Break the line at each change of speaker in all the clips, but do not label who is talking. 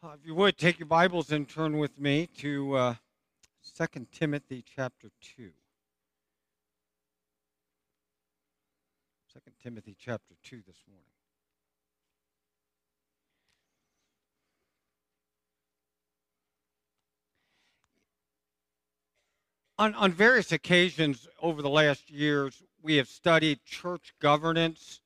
If you would, take your Bibles and turn with me to 2 Timothy chapter 2. 2 Timothy chapter 2 this morning. On various occasions over the last years, we have studied church governance.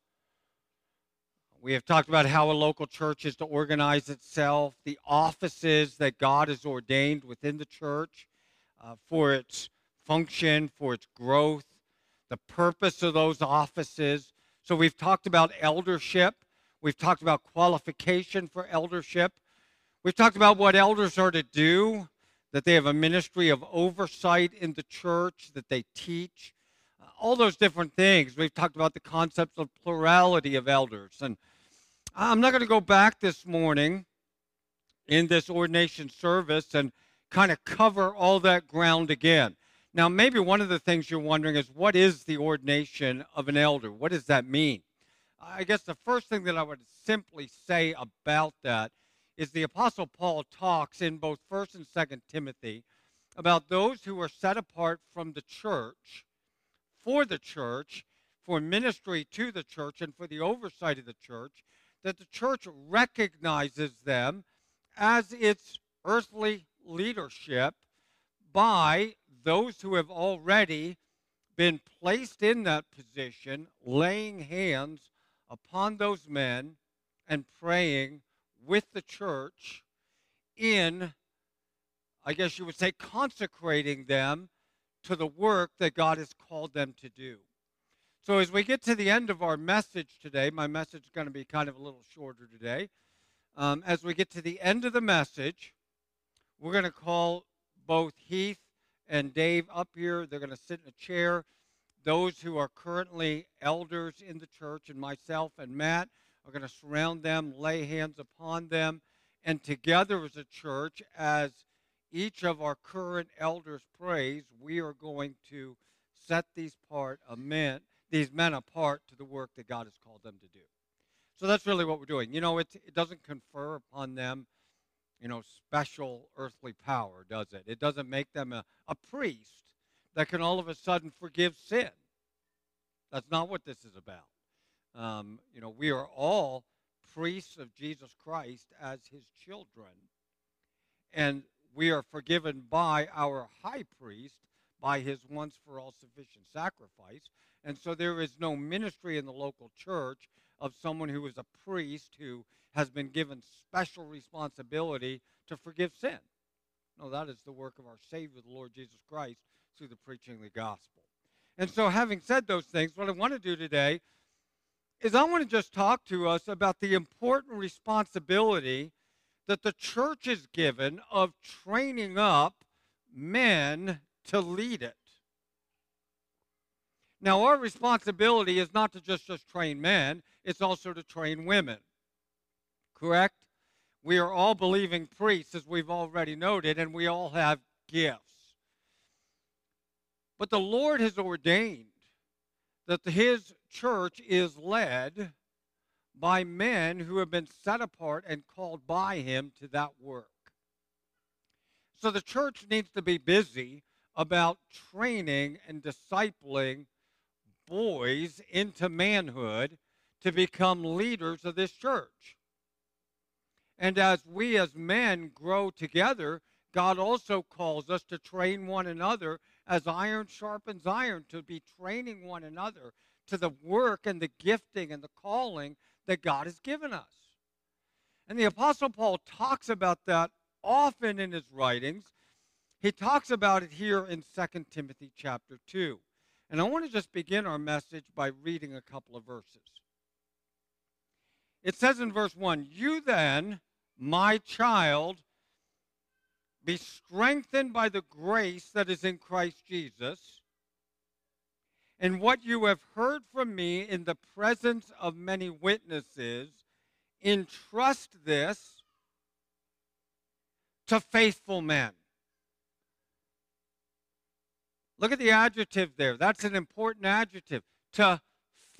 We have talked about how a local church is to organize itself, the offices that God has ordained within the church for its function, for its growth, the purpose of those offices. So we've talked about eldership. We've talked about qualification for eldership. We've talked about what elders are to do, that they have a ministry of oversight in the church, that they teach, all those different things. We've talked about the concepts of plurality of elders. And I'm not going to go back this morning in this ordination service and kind of cover all that ground again. Now, maybe one of the things you're wondering is, what is the ordination of an elder? What does that mean? I guess the first thing that I would simply say about that is the Apostle Paul talks in both 1st and 2nd Timothy about those who are set apart from the church, for ministry to the church, and for the oversight of the church, that the church recognizes them as its earthly leadership by those who have already been placed in that position, laying hands upon those men and praying with the church in, I guess you would say, consecrating them to the work that God has called them to do. So as we get to the end of our message today, my message is going to be kind of a little shorter today. As we get to the end of the message, we're going to call both Heath and Dave up here. They're going to sit in a chair. Those who are currently elders in the church, and myself and Matt, are going to surround them, lay hands upon them, and together as a church, as each of our current elders prays, we are going to set these men apart to the work that God has called them to do. So that's really what we're doing. You know, it doesn't confer upon them, special earthly power, does it? It doesn't make them a priest that can all of a sudden forgive sin. That's not what this is about. We are all priests of Jesus Christ as his children, and we are forgiven by our high priest by his once-for-all sufficient sacrifice. And so there is no ministry in the local church of someone who is a priest who has been given special responsibility to forgive sin. No, that is the work of our Savior, the Lord Jesus Christ, through the preaching of the gospel. And so having said those things, what I want to do today is I want to just talk to us about the important responsibility that the church is given of training up men to lead it. Now, our responsibility is not to just train men, it's also to train women. Correct? We are all believing priests, as we've already noted, and we all have gifts. But the Lord has ordained that his church is led by men who have been set apart and called by him to that work. So the church needs to be busy about training and discipling boys into manhood to become leaders of this church. And as we as men grow together, God also calls us to train one another as iron sharpens iron, to be training one another to the work and the gifting and the calling that God has given us. And the Apostle Paul talks about that often in his writings. He talks about it here in 2 Timothy chapter 2. And I want to just begin our message by reading a couple of verses. It says in verse 1, "You then, my child, be strengthened by the grace that is in Christ Jesus, and what you have heard from me in the presence of many witnesses, entrust this to faithful men." Look at the adjective there. That's an important adjective. To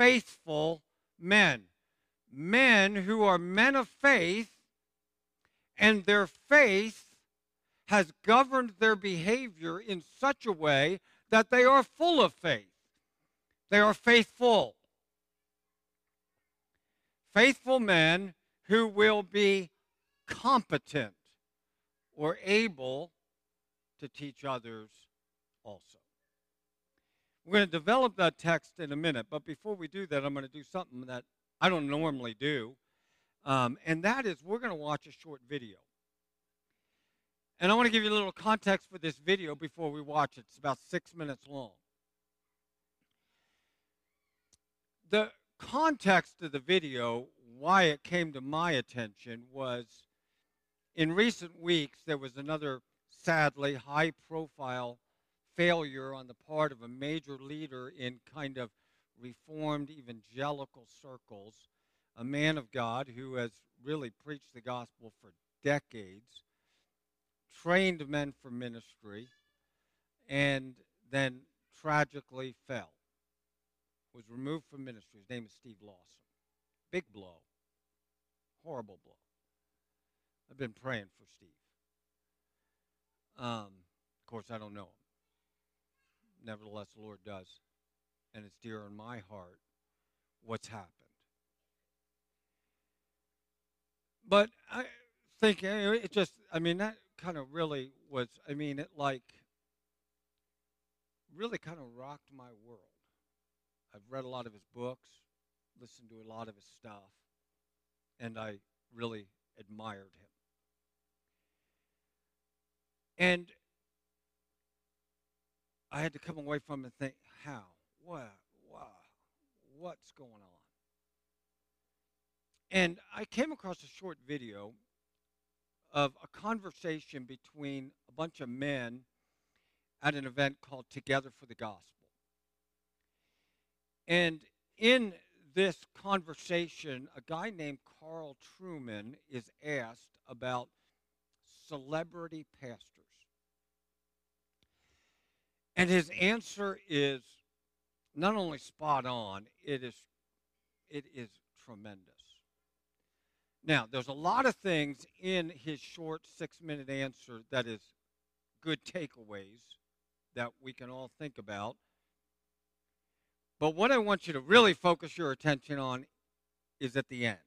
faithful men. Men who are men of faith and their faith has governed their behavior in such a way that they are full of faith. They are faithful. Faithful men who will be competent or able to teach others also. We're going to develop that text in a minute, but before we do that, I'm going to do something that I don't normally do, and that is we're going to watch a short video. And I want to give you a little context for this video before we watch it. It's about 6 minutes long. The context of the video, why it came to my attention, was in recent weeks there was another sadly high-profile failure on the part of a major leader in kind of Reformed evangelical circles, a man of God who has really preached the gospel for decades, trained men for ministry, and then tragically fell, was removed from ministry. His name is Steve Lawson. Big blow. Horrible blow. I've been praying for Steve. Of course, I don't know him. Nevertheless, the Lord does. And it's dear in my heart what's happened. But I think it just, that kind of really was, it really kind of rocked my world. I've read a lot of his books, listened to a lot of his stuff, and I really admired him. And I had to come away from it and think, how? What's going on? And I came across a short video of a conversation between a bunch of men at an event called Together for the Gospel. And in this conversation, a guy named Carl Trueman is asked about celebrity pastors. And his answer is not only spot on, it is tremendous. Now, there's a lot of things in his short 6-minute answer that is good takeaways that we can all think about. But what I want you to really focus your attention on is at the end.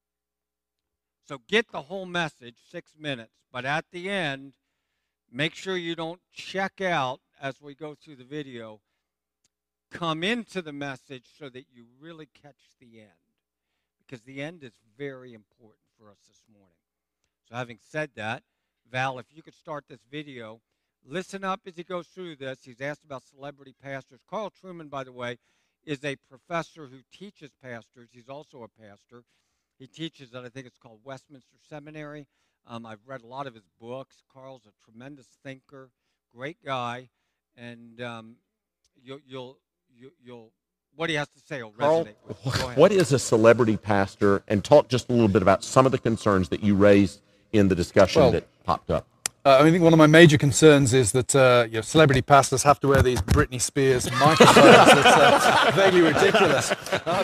So get the whole message, 6 minutes, but at the end, make sure you don't check out as we go through the video. Come into the message so that you really catch the end, because the end is very important for us this morning. So having said that, Val, if you could start this video, listen up as he goes through this. He's asked about celebrity pastors. Carl Trueman, by the way, is a professor who teaches pastors. He's also a pastor. He teaches at, I think it's called Westminster Seminary. I've read a lot of his books. Carl's a tremendous thinker, great guy, and you'll what he has to say will resonate with you. Go ahead.
What is a celebrity pastor? And talk just a little bit about some of the concerns that you raised in the discussion that popped up.
I think one of my major concerns is that celebrity pastors have to wear these Britney Spears microphones. It's vaguely ridiculous.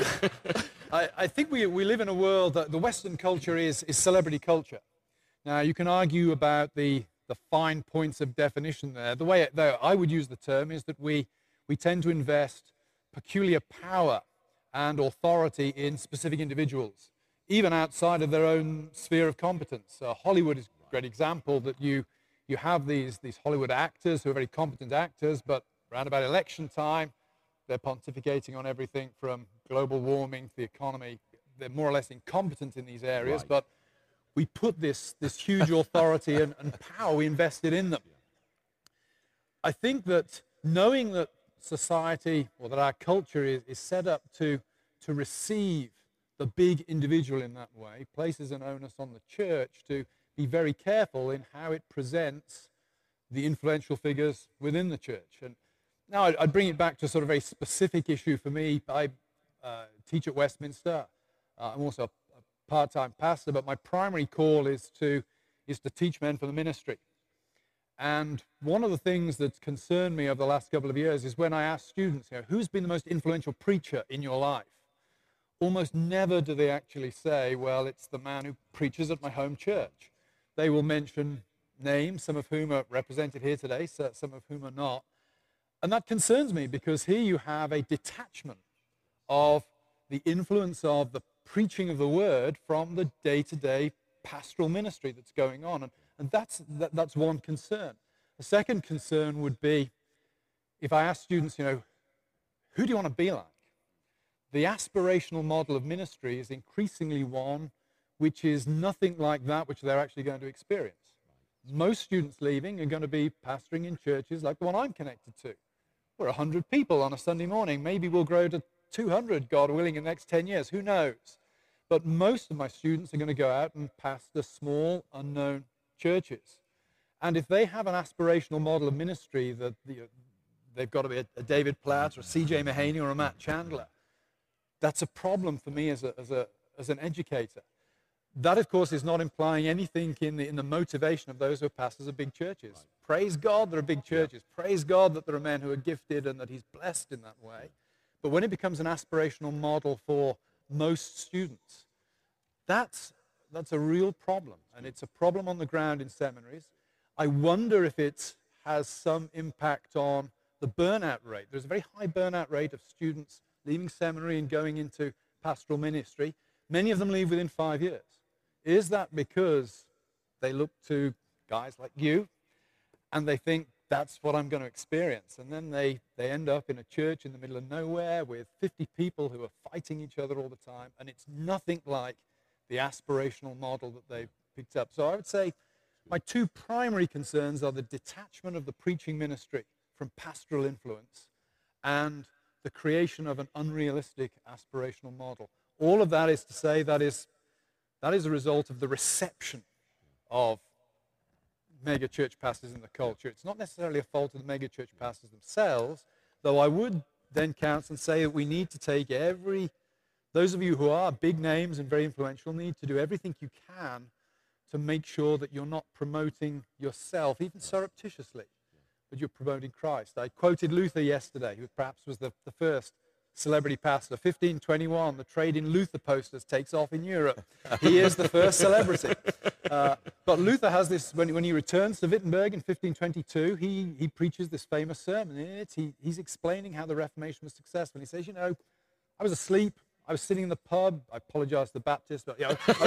I think we live in a world that the Western culture is celebrity culture. Now, you can argue about the fine points of definition there. The way I would use the term is that we tend to invest peculiar power and authority in specific individuals, even outside of their own sphere of competence. Hollywood is a great example that you have these Hollywood actors who are very competent actors, but around about election time, they're pontificating on everything from global warming to the economy. They're more or less incompetent in these areas, right. But we put this huge authority and power, we invested in them. I think that knowing that society, or that our culture is set up to receive the big individual in that way, places an onus on the church to be very careful in how it presents the influential figures within the church. And now I'd bring it back to a sort of very specific issue for me. I teach at Westminster. I'm also a part-time pastor, but my primary call is to teach men for the ministry. And one of the things that's concerned me over the last couple of years is when I ask students, who's been the most influential preacher in your life? Almost never do they actually say, well, it's the man who preaches at my home church. they will mention names, some of whom are represented here today, some of whom are not. And that concerns me because here you have a detachment of the influence of the preaching of the word from the day-to-day pastoral ministry that's going on. And that's one concern. The second concern would be, if I ask students, who do you want to be like? The aspirational model of ministry is increasingly one which is nothing like that which they're actually going to experience. Most students leaving are going to be pastoring in churches like the one I'm connected to. We're 100 people on a Sunday morning. Maybe we'll grow to 200, God willing, in the next 10 years. Who knows? But most of my students are going to go out and pastor small, unknown churches. And if they have an aspirational model of ministry that they've got to be a David Platt or a C.J. Mahaney or a Matt Chandler, that's a problem for me as an educator. That, of course, is not implying anything in the motivation of those who are pastors of big churches. Right. Praise God there are big churches. Praise God that there are men who are gifted and that he's blessed in that way. But when it becomes an aspirational model for most students, that's a real problem. And it's a problem on the ground in seminaries. I wonder if it has some impact on the burnout rate. There's a very high burnout rate of students leaving seminary and going into pastoral ministry. Many of them leave within 5 years. Is that because they look to guys like you and they think that's what I'm going to experience? And then they end up in a church in the middle of nowhere with 50 people who are fighting each other all the time, and it's nothing like the aspirational model that they picked up. So I would say my two primary concerns are the detachment of the preaching ministry from pastoral influence and the creation of an unrealistic aspirational model. All of that is to say that is a result of the reception of mega church pastors in the culture. It's not necessarily a fault of the mega church pastors themselves, though I would then counsel and say that we need to take those of you who are big names and very influential need to do everything you can to make sure that you're not promoting yourself, even surreptitiously, but you're promoting Christ. I quoted Luther yesterday, who perhaps was the first celebrity pastor. 1521, the trade in Luther posters takes off in Europe. He is the first celebrity. But Luther has this, when he returns to Wittenberg in 1522, he preaches this famous sermon. In it, he's explaining how the Reformation was successful. He says, I was asleep. I was sitting in the pub. I apologize to the Baptists, but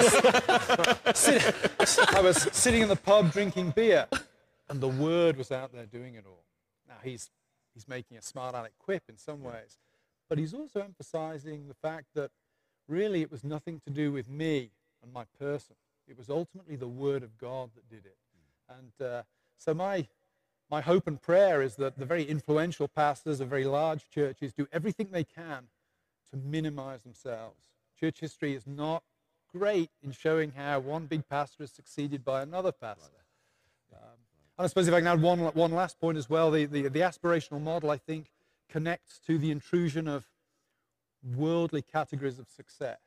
I was sitting in the pub drinking beer, and the word was out there doing it all. Now, he's making a smart aleck quip in some ways, but he's also emphasizing the fact that really it was nothing to do with me and my person. It was ultimately the Word of God that did it. And so my hope and prayer is that the very influential pastors of very large churches do everything they can to minimize themselves. Church history is not great in showing how one big pastor is succeeded by another pastor. And I suppose if I can add one last point as well, the aspirational model, I think, connects to the intrusion of worldly categories of success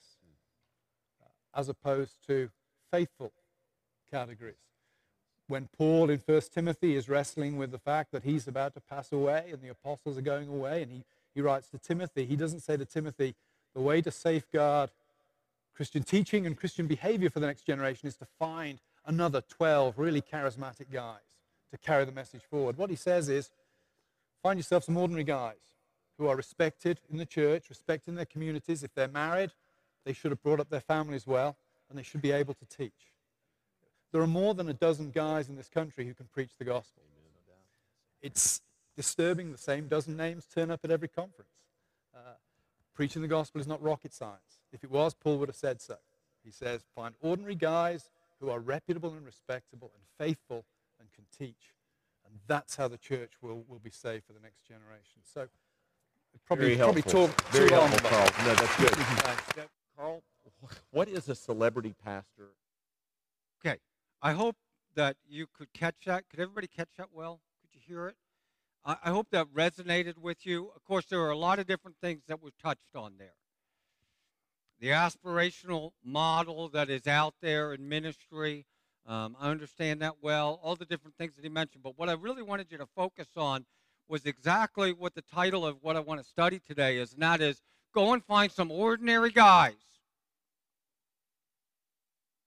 as opposed to faithful categories. When Paul in 1 Timothy is wrestling with the fact that he's about to pass away and the apostles are going away, and he writes to Timothy, he doesn't say to Timothy, the way to safeguard Christian teaching and Christian behavior for the next generation is to find another 12 really charismatic guys to carry the message forward. What he says is, find yourself some ordinary guys who are respected in the church, respected in their communities. If they're married, they should have brought up their families well, and they should be able to teach. There are more than a dozen guys in this country who can preach the gospel. It's disturbing the same dozen names turn up at every conference. Preaching the gospel is not rocket science. If it was, Paul would have said so. He says, find ordinary guys who are reputable and respectable and faithful and can teach. And that's how the church will be saved for the next generation. So probably talk
very
too long
helpful,
about
Carl. No, that's good.
Thanks.
Carl, what is a celebrity pastor?
Okay. I hope that you could catch that. Could everybody catch that well? Could you hear it? I hope that resonated with you. Of course, there are a lot of different things that were touched on there. The aspirational model that is out there in ministry, I understand that well, all the different things that he mentioned. But what I really wanted you to focus on was exactly what the title of what I want to study today is, and that is, go and find some ordinary guys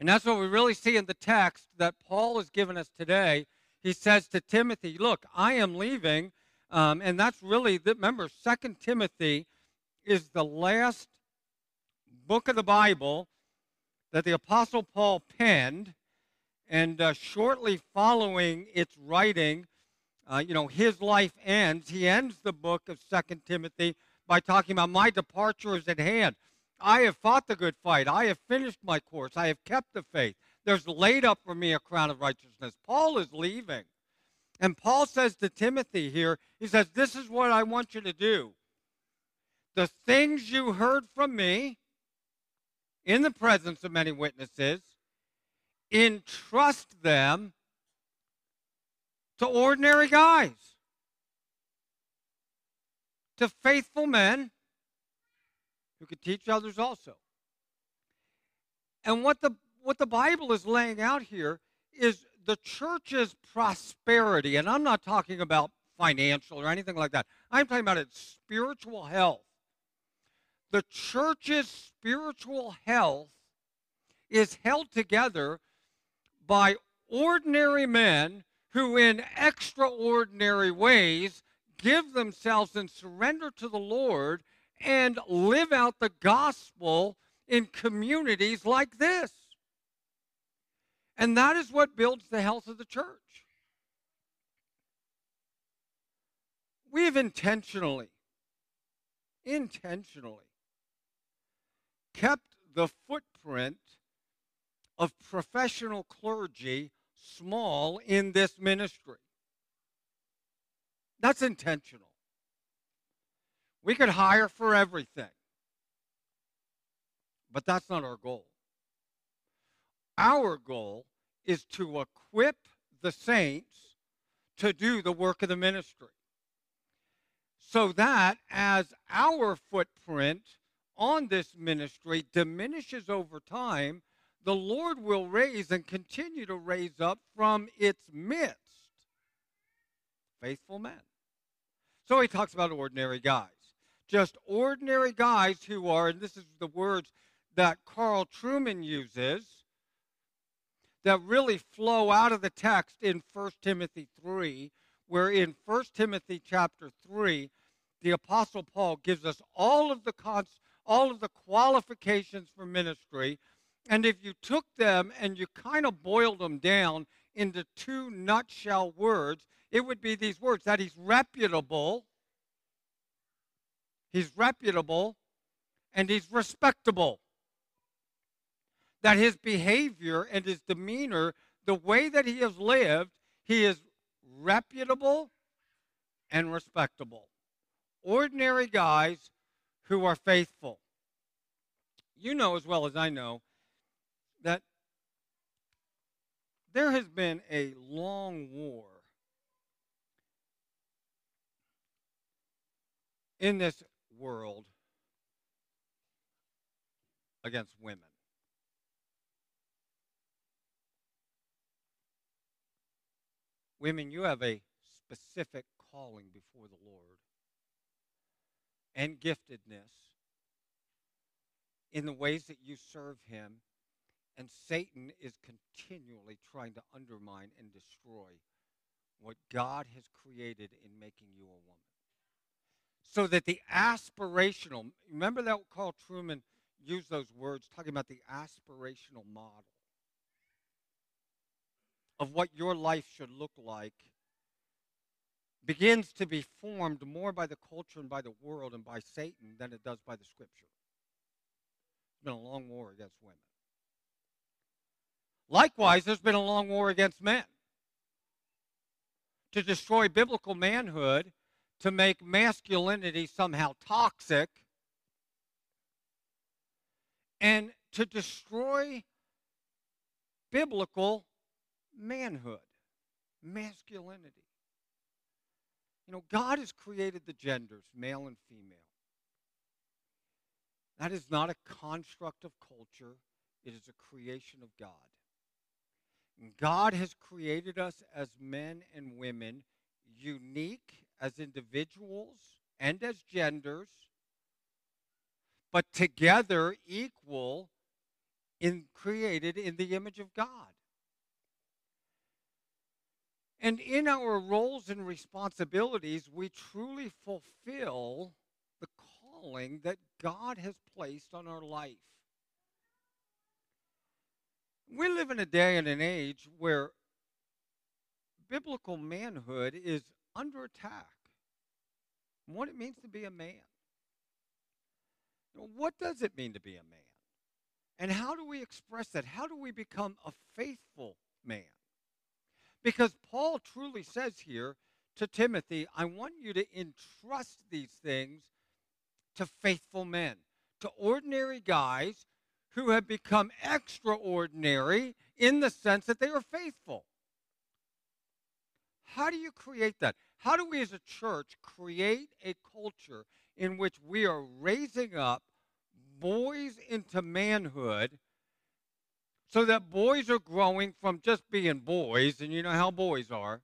And that's what we really see in the text that Paul has given us today. He says to Timothy, look, I am leaving. And that's really, remember, 2 Timothy is the last book of the Bible that the Apostle Paul penned. And shortly following its writing, his life ends. He ends the book of 2 Timothy by talking about my departure is at hand. I have fought the good fight. I have finished my course. I have kept the faith. There's laid up for me a crown of righteousness. Paul is leaving. And Paul says to Timothy here, he says, this is what I want you to do. The things you heard from me in the presence of many witnesses, entrust them to ordinary guys, to faithful men who could teach others also. And what the Bible is laying out here is the church's prosperity. And I'm not talking about financial or anything like that. I'm talking about its spiritual health. The church's spiritual health is held together by ordinary men who in extraordinary ways give themselves and surrender to the Lord and live out the gospel in communities like this. And that is what builds the health of the church. We have intentionally kept the footprint of professional clergy small in this ministry. That's intentional. We could hire for everything, but that's not our goal. Our goal is to equip the saints to do the work of the ministry, so that as our footprint on this ministry diminishes over time, the Lord will raise and continue to raise up from its midst faithful men. So he talks about ordinary guys. Just ordinary guys who are, and this is the words that Carl Trueman uses, that really flow out of the text in 1 Timothy 3, where in 1 Timothy chapter 3, the Apostle Paul gives us all of the qualifications for ministry. And if you took them and you kind of boiled them down into two nutshell words, it would be these words: that he's reputable, and he's respectable. That his behavior and his demeanor, the way that he has lived, he is reputable and respectable. Ordinary guys who are faithful. You know as well as I know that there has been a long war in this world against women. Women, you have a specific calling before the Lord and giftedness in the ways that you serve him, and Satan is continually trying to undermine and destroy what God has created in making you a woman. So that the aspirational, remember that Carl Trueman used those words talking about the aspirational model of what your life should look like begins to be formed more by the culture and by the world and by Satan than it does by the Scripture. It's been a long war against women. Likewise, there's been a long war against men to destroy biblical manhood, to make masculinity somehow toxic, and to destroy biblical manhood, masculinity. You know, God has created the genders, male and female. That is not a construct of culture. It is a creation of God. And God has created us as men and women, unique as individuals and as genders, but together equal created in the image of God. And in our roles and responsibilities, we truly fulfill the calling that God has placed on our life. We live in a day and an age where biblical manhood is under attack. What it means to be a man. What does it mean to be a man? And how do we express that? How do we become a faithful man? Because Paul truly says here to Timothy, I want you to entrust these things to faithful men, to ordinary guys who have become extraordinary in the sense that they are faithful. How do you create that? How do we as a church create a culture in which we are raising up boys into manhood so that boys are growing from just being boys, and you know how boys are,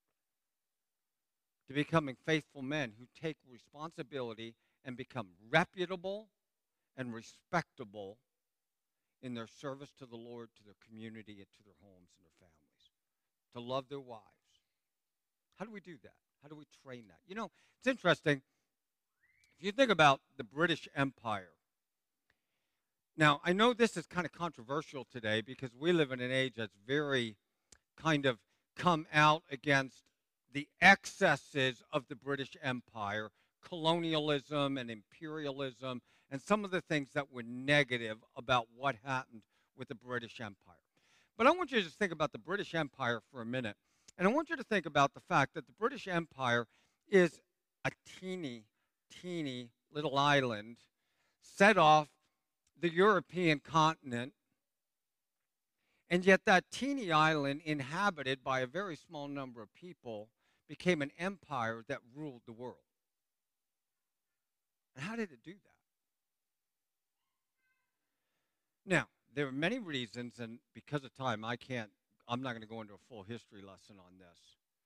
to becoming faithful men who take responsibility and become reputable and respectable in their service to the Lord, to their community, and to their homes and their families, to love their wives. How do we do that? How do we train that? You know, it's interesting. If you think about the British Empire, now I know this is kind of controversial today because we live in an age that's very kind of come out against the excesses of the British Empire, colonialism and imperialism, and some of the things that were negative about what happened with the British Empire. But I want you to just think about the British Empire for a minute. And I want you to think about the fact that the British Empire is a teeny, teeny little island set off the European continent. And yet that teeny island, inhabited by a very small number of people, became an empire that ruled the world. And how did it do that? Now, there are many reasons, and because of time, I'm not going to go into a full history lesson on this.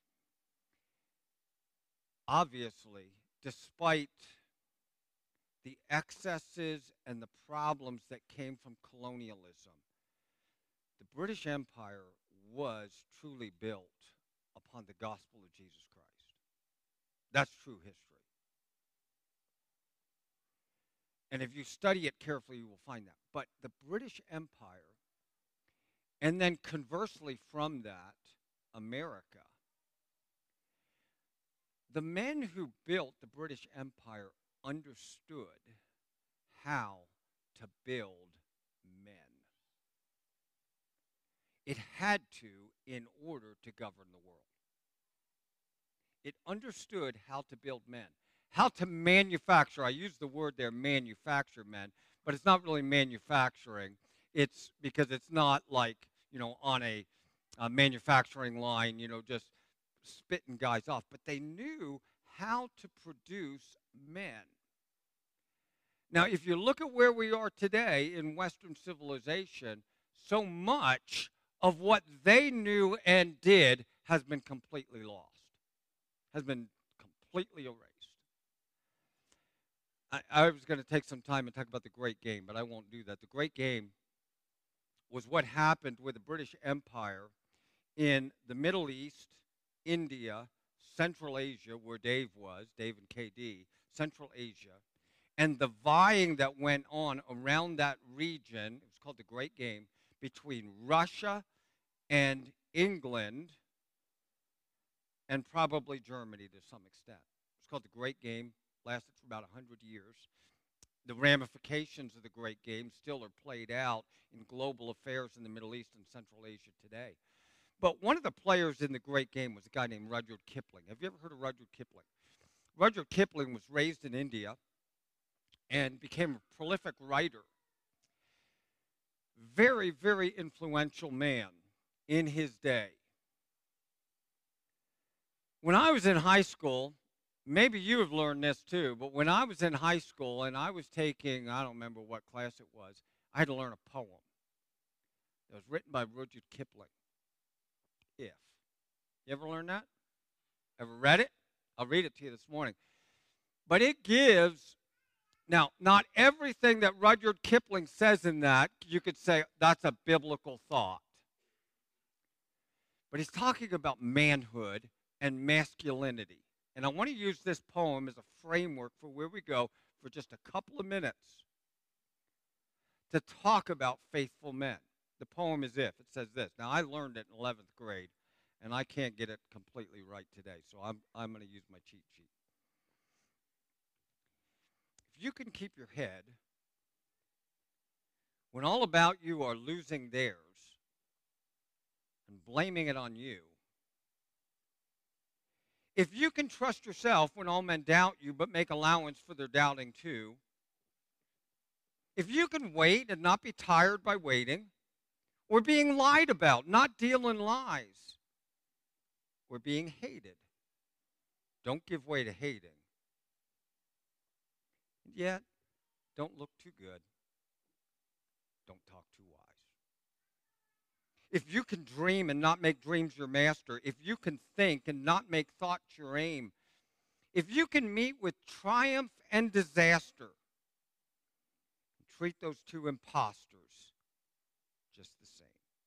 Obviously, despite the excesses and the problems that came from colonialism, the British Empire was truly built upon the gospel of Jesus Christ. That's true history. And if you study it carefully, you will find that. But the British Empire, and then conversely from that, America, the men who built the British Empire understood how to build men. It had to in order to govern the world. It understood how to build men, how to manufacture. I use the word there, manufacture men, but it's not really manufacturing. It's because it's not like, on a manufacturing line, just spitting guys off. But they knew how to produce men. Now, if you look at where we are today in Western civilization, so much of what they knew and did has been completely lost, has been completely erased. I was going to take some time and talk about the Great Game, but I won't do that. The Great Game was what happened with the British Empire in the Middle East, India, Central Asia, where Dave and KD, Central Asia, and the vying that went on around that region, it was called the Great Game, between Russia and England and probably Germany to some extent. It's called the Great Game, lasted for about 100 years. The ramifications of the Great Game still are played out in global affairs in the Middle East and Central Asia today. But one of the players in the Great Game was a guy named Rudyard Kipling. Have you ever heard of Rudyard Kipling? Rudyard Kipling was raised in India and became a prolific writer. Very, very influential man in his day. When I was in high school, maybe you have learned this too, but when I was in high school and I was taking, I don't remember what class it was, I had to learn a poem that was written by Rudyard Kipling. If. You ever learn that? Ever read it? I'll read it to you this morning. But it gives Now, not everything that Rudyard Kipling says in that, you could say that's a biblical thought. But he's talking about manhood and masculinity. And I want to use this poem as a framework for where we go for just a couple of minutes to talk about faithful men. The poem is If. It says this. Now, I learned it in 11th grade, and I can't get it completely right today, so I'm going to use my cheat sheet. If you can keep your head when all about you are losing theirs and blaming it on you, if you can trust yourself when all men doubt you but make allowance for their doubting too, if you can wait and not be tired by waiting, or being lied about, not deal in lies, or being hated, don't give way to hating. And yet, don't look too good. Don't talk too wise. If you can dream and not make dreams your master, if you can think and not make thoughts your aim, if you can meet with triumph and disaster, treat those two impostors just the same.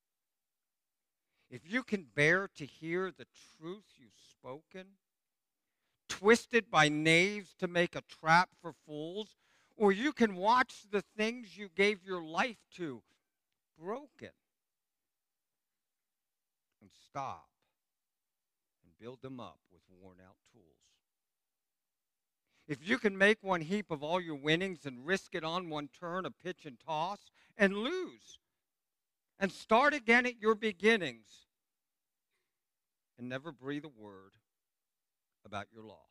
If you can bear to hear the truth you've spoken, twisted by knaves to make a trap for fools, or you can watch the things you gave your life to broken and stop and build them up with worn out tools. If you can make one heap of all your winnings and risk it on one turn, a pitch and toss, and lose, and start again at your beginnings, and never breathe a word about your loss.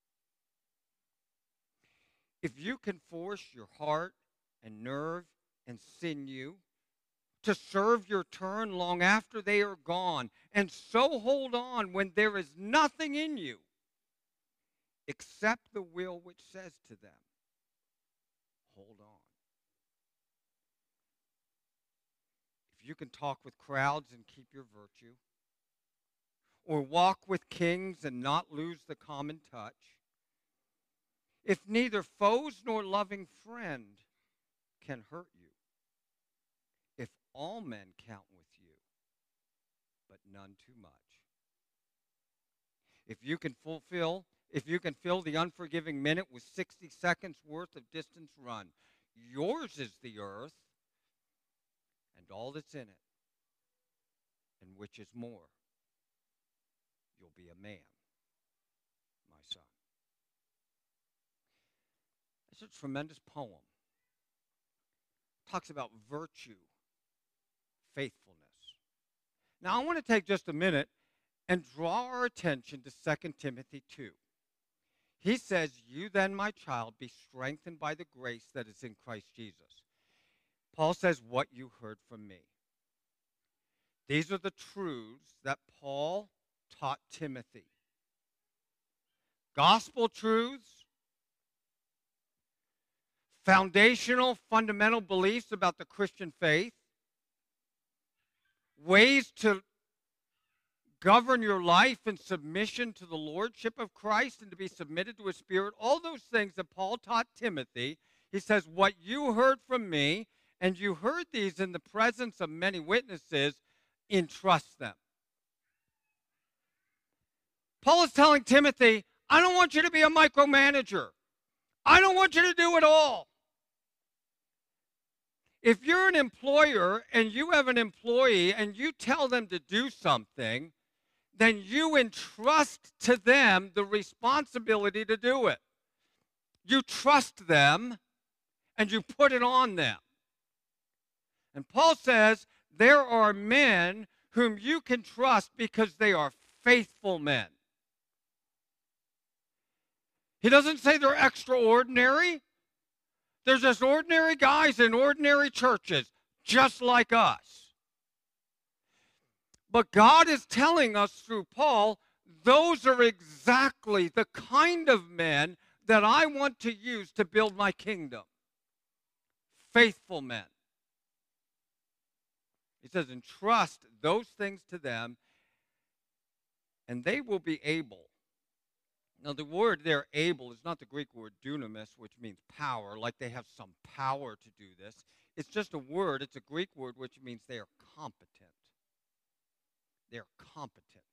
If you can force your heart and nerve and sinew to serve your turn long after they are gone, and so hold on when there is nothing in you except the will which says to them, hold on. If you can talk with crowds and keep your virtue, or walk with kings and not lose the common touch, if neither foes nor loving friend can hurt you, if all men count with you, but none too much, if you can fill the unforgiving minute with 60 seconds worth of distance run, yours is the earth and all that's in it, and which is more, you'll be a man, my son. It's a tremendous poem. It talks about virtue, faithfulness. Now, I want to take just a minute and draw our attention to 2 Timothy 2. He says, you then, my child, be strengthened by the grace that is in Christ Jesus. Paul says, what you heard from me. These are the truths that Paul taught Timothy. Gospel truths, foundational, fundamental beliefs about the Christian faith, ways to govern your life in submission to the lordship of Christ and to be submitted to his Spirit, all those things that Paul taught Timothy. He says, what you heard from me, and you heard these in the presence of many witnesses, entrust them. Paul is telling Timothy, I don't want you to be a micromanager. I don't want you to do it all. If you're an employer and you have an employee and you tell them to do something, then you entrust to them the responsibility to do it. You trust them and you put it on them. And Paul says there are men whom you can trust because they are faithful men. He doesn't say they're extraordinary. They're just ordinary guys in ordinary churches, just like us. But God is telling us through Paul, those are exactly the kind of men that I want to use to build my kingdom. Faithful men. He says, entrust those things to them, and they will be able Now, the word there, able, is not the Greek word dunamis, which means power, like they have some power to do this. It's just a word. It's a Greek word, which means they are competent. They are competent.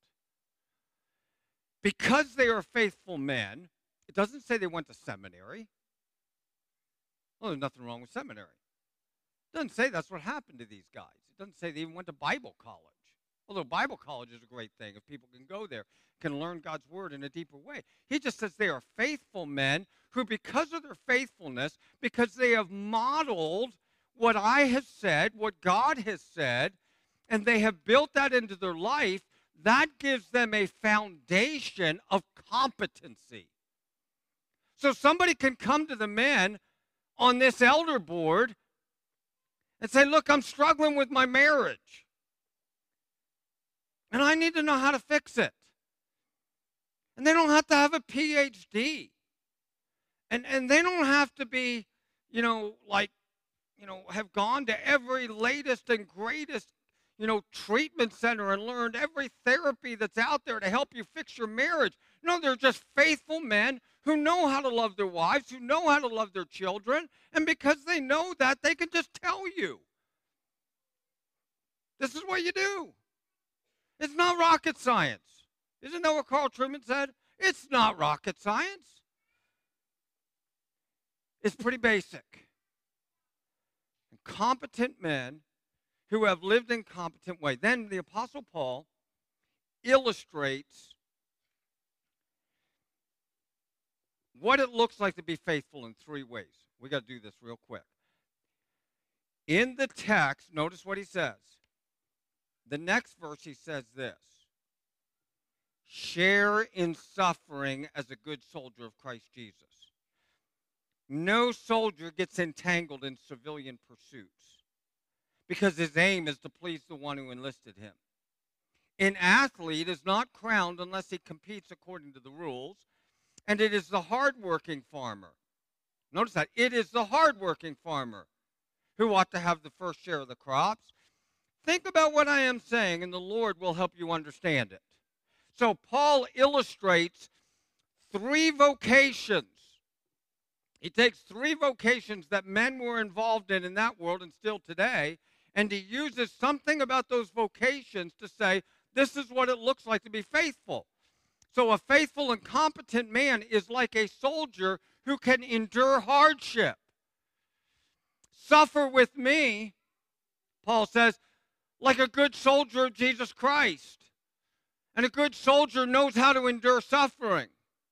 Because they are faithful men, it doesn't say they went to seminary. Well, there's nothing wrong with seminary. It doesn't say that's what happened to these guys. It doesn't say they even went to Bible college. Although Bible college is a great thing if people can go there, can learn God's word in a deeper way. He just says they are faithful men who, because of their faithfulness, because they have modeled what I have said, what God has said, and they have built that into their life, that gives them a foundation of competency. So somebody can come to the men on this elder board and say, look, I'm struggling with my marriage. And I need to know how to fix it. And they don't have to have a PhD. And they don't have to be, have gone to every latest and greatest, treatment center and learned every therapy that's out there to help you fix your marriage. No, they're just faithful men who know how to love their wives, who know how to love their children. And because they know that, they can just tell you. This is what you do. It's not rocket science. Isn't that what Carl Trueman said? It's not rocket science. It's pretty basic. And competent men who have lived in competent way. Then the Apostle Paul illustrates what it looks like to be faithful in 3 ways. We got to do this real quick. In the text, notice what he says. The next verse, he says this: share in suffering as a good soldier of Christ Jesus. No soldier gets entangled in civilian pursuits because his aim is to please the one who enlisted him. An athlete is not crowned unless he competes according to the rules, and it is the hardworking farmer. Notice that. It is the hardworking farmer who ought to have the first share of the crops. Think about what I am saying, and the Lord will help you understand it. So Paul illustrates 3 vocations. He takes 3 vocations that men were involved in that world and still today, and he uses something about those vocations to say, this is what it looks like to be faithful. So a faithful and competent man is like a soldier who can endure hardship. Suffer with me, Paul says, like a good soldier of Jesus Christ. And a good soldier knows how to endure suffering.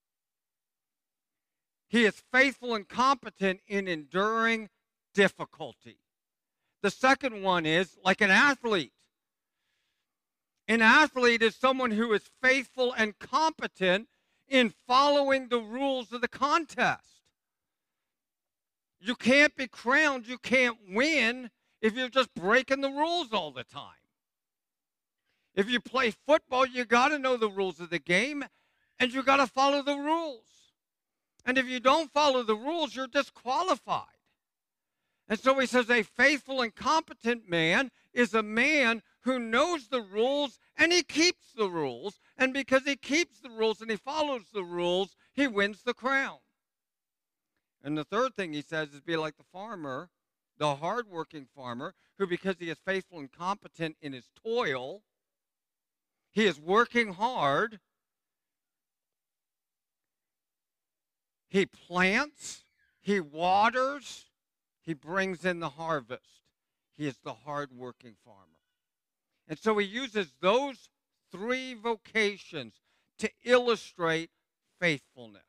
He is faithful and competent in enduring difficulty. The second one is like an athlete. An athlete is someone who is faithful and competent in following the rules of the contest. You can't be crowned, you can't win if you're just breaking the rules all the time. If you play football, you got to know the rules of the game, and you got to follow the rules. And if you don't follow the rules, you're disqualified. And so he says a faithful and competent man is a man who knows the rules and he keeps the rules. And because he keeps the rules and he follows the rules, he wins the crown. And the third thing he says is be like the farmer, the hardworking farmer, who because he is faithful and competent in his toil, he is working hard, he plants, he waters, he brings in the harvest. He is the hardworking farmer. And so he uses those 3 vocations to illustrate faithfulness.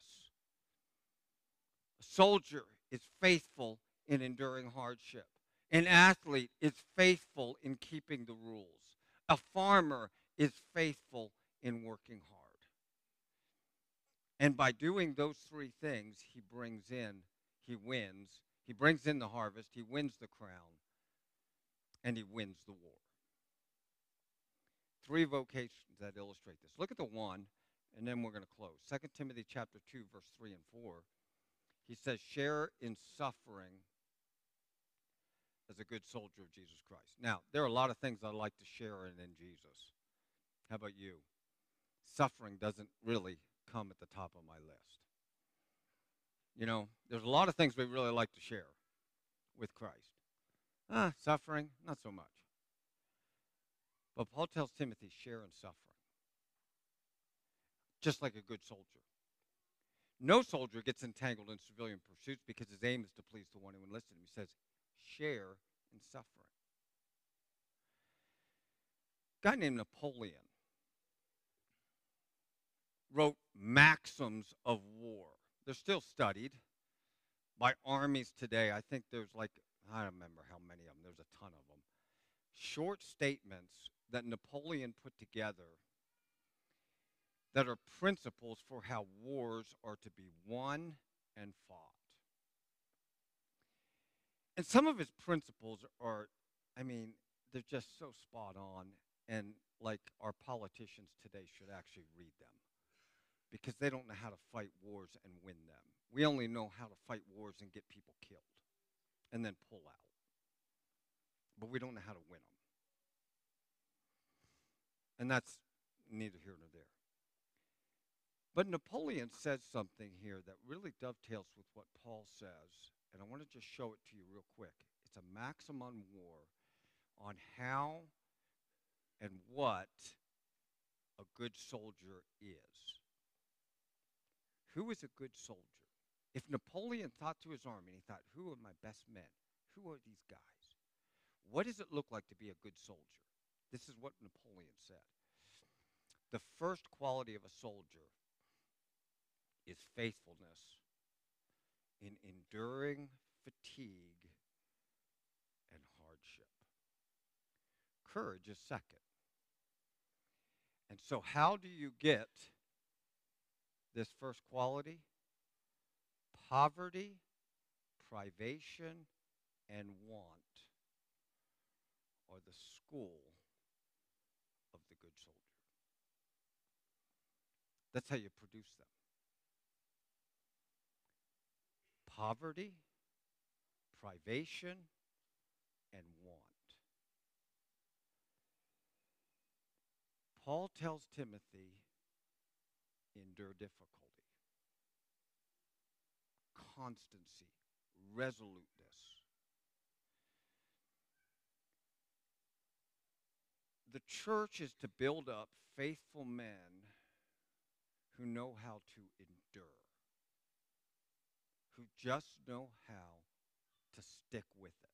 A soldier is faithful in enduring hardship. An athlete is faithful in keeping the rules. A farmer is faithful in working hard. And by doing those 3 things, he brings in, he wins. He brings in the harvest, he wins the crown, and he wins the war. 3 vocations that illustrate this. Look at the one, and then we're going to close. 2 Timothy chapter 2, verse 3 and 4. He says, share in suffering as a good soldier of Jesus Christ. Now, there are a lot of things I like to share in Jesus. How about you? Suffering doesn't really come at the top of my list. You know, there's a lot of things we really like to share with Christ. Suffering, not so much. But Paul tells Timothy, share in suffering, just like a good soldier. No soldier gets entangled in civilian pursuits because his aim is to please the one who enlisted him. He says, share in suffering. A guy named Napoleon wrote maxims of war. They're still studied by armies today. I think there's I don't remember how many of them. There's a ton of them. Short statements that Napoleon put together that are principles for how wars are to be won and fought. And some of his principles are, they're just so spot on, and our politicians today should actually read them because they don't know how to fight wars and win them. We only know how to fight wars and get people killed and then pull out. But we don't know how to win them. And that's neither here nor there. But Napoleon says something here that really dovetails with what Paul says, and I want to just show it to you real quick. It's a maxim on war on how and what a good soldier is. Who is a good soldier? If Napoleon thought to his army and he thought, who are my best men? Who are these guys? What does it look like to be a good soldier? This is what Napoleon said. The first quality of a soldier is faithfulness in enduring fatigue and hardship. Courage is second. And so how do you get this first quality? Poverty, privation, and want are the school of the good soldier. That's how you produce them. Poverty, privation, and want. Paul tells Timothy, endure difficulty, constancy, resoluteness. The church is to build up faithful men who know how to endure, who just know how to stick with it.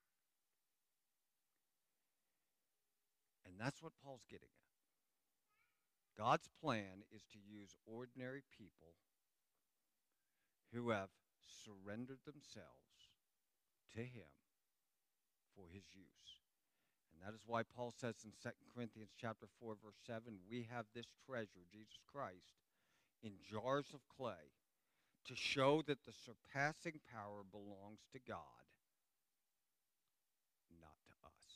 And that's what Paul's getting at. God's plan is to use ordinary people who have surrendered themselves to him for his use. And that is why Paul says in 2 Corinthians chapter 4, verse 7, we have this treasure, Jesus Christ, in jars of clay to show that the surpassing power belongs to God, not to us.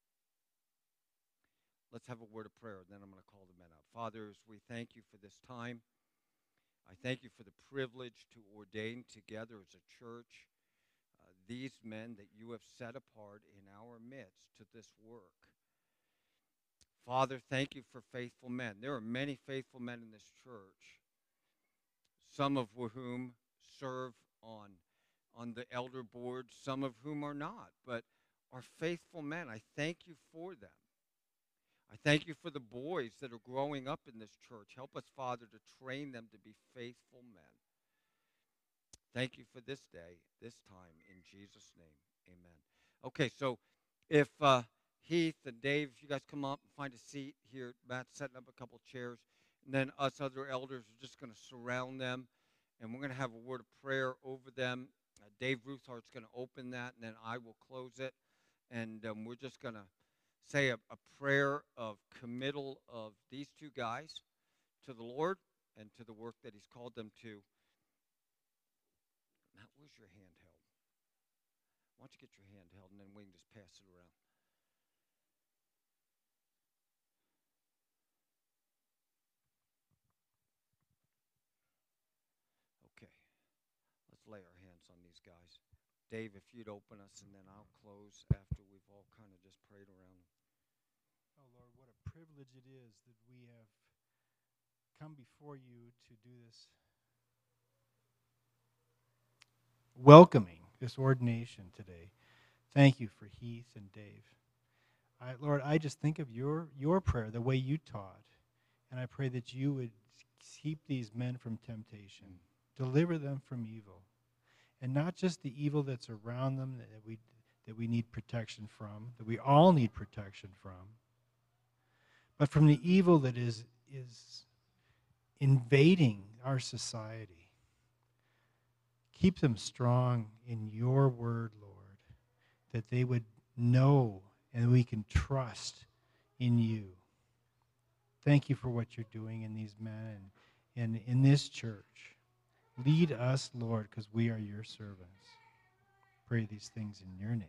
Let's have a word of prayer, and then I'm going to call the men up. Fathers, we thank you for this time. I thank you for the privilege to ordain together as a church these men that you have set apart in our midst to this work. Father, thank you for faithful men. There are many faithful men in this church, some of whom serve on the elder board, some of whom are not, but are faithful men. I thank you for them. I thank you for the boys that are growing up in this church. Help us, Father, to train them to be faithful men. Thank you for this day, this time, in Jesus' name, amen. Okay, so if Heath and Dave, if you guys come up and find a seat here, Matt's setting up a couple chairs, and then us other elders are just going to surround them, and we're going to have a word of prayer over them. Dave Ruthart's going to open that, and then I will close it, and we're just going to say a prayer of committal of these two guys to the Lord and to the work that he's called them to. Matt, where's your handheld? Why don't you get your handheld, and then we can just pass it around. Okay. Let's lay our hands on these guys. Dave, if you'd open us, and then I'll close after we've all kind of just prayed around.
Oh, Lord, what a privilege it is that we have come before you to do this welcoming, this ordination today. Thank you for Heath and Dave. Lord, I just think of your prayer, the way you taught, and I pray that you would keep these men from temptation, deliver them from evil, and not just the evil that's around them that we need protection from, that we all need protection from, but from the evil that is invading our society. Keep them strong in your word, Lord, that they would know and we can trust in you. Thank you for what you're doing in these men and in this church. Lead us, Lord, because we are your servants. Pray these things in your name.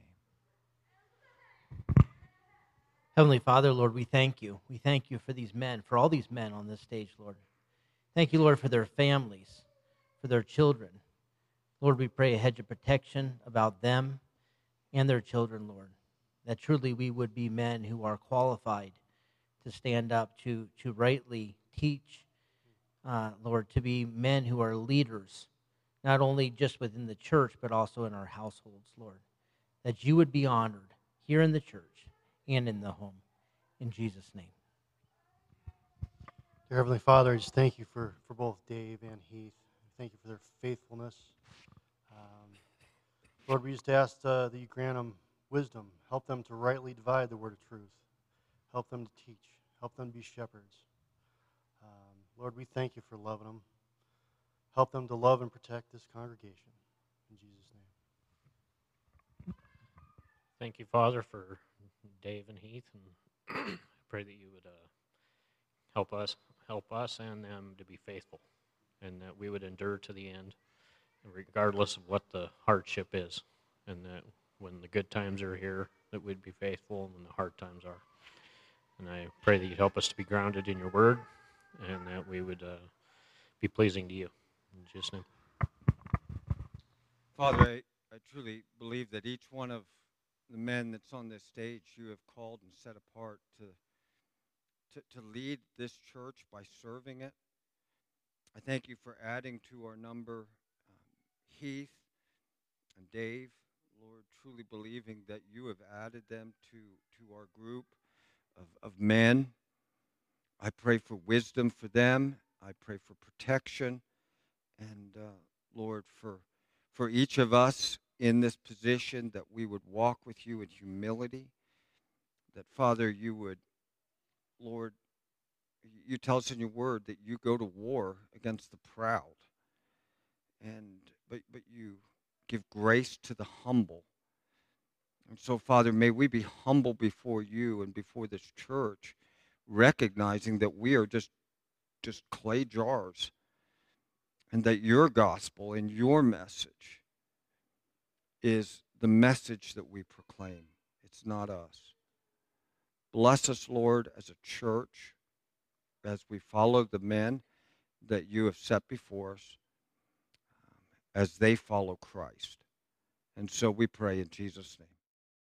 Heavenly Father, Lord, we thank you. We thank you for these men, for all these men on this stage, Lord. Thank you, Lord, for their families, for their children. Lord, we pray a hedge of protection about them and their children, Lord, that truly we would be men who are qualified to stand up, to rightly teach, Lord, to be men who are leaders, not only just within the church, but also in our households, Lord, that you would be honored here in the church and in the home. In Jesus' name.
Dear Heavenly Father, I just thank you for both Dave and Heath. Thank you for their faithfulness. Lord, we just ask that you grant them wisdom. Help them to rightly divide the word of truth. Help them to teach. Help them to be shepherds. Lord, we thank you for loving them. Help them to love and protect this congregation. In Jesus' name.
Thank you, Father, for Dave and Heath, and I pray that you would help us and them to be faithful, and that we would endure to the end, regardless of what the hardship is, and that when the good times are here, that we'd be faithful, and when the hard times are. And I pray that you'd help us to be grounded in your word, and that we would be pleasing to you. In Jesus' name.
Father, I truly believe that each one of the men that's on this stage you have called and set apart to lead this church by serving it. I thank you for adding to our number Heath and Dave, Lord, truly believing that you have added them to our group of men. I pray for wisdom for them. I pray for protection. And, Lord, for each of us in this position, that we would walk with you in humility, that, Father, you would, Lord, you tell us in your word that you go to war against the proud, but you give grace to the humble. And so, Father, may we be humble before you and before this church, recognizing that we are just clay jars, and that your gospel and your message is the message that we proclaim. It's not us. Bless us, Lord, as a church, as we follow the men that you have set before us, as they follow Christ. And so we pray in Jesus' name.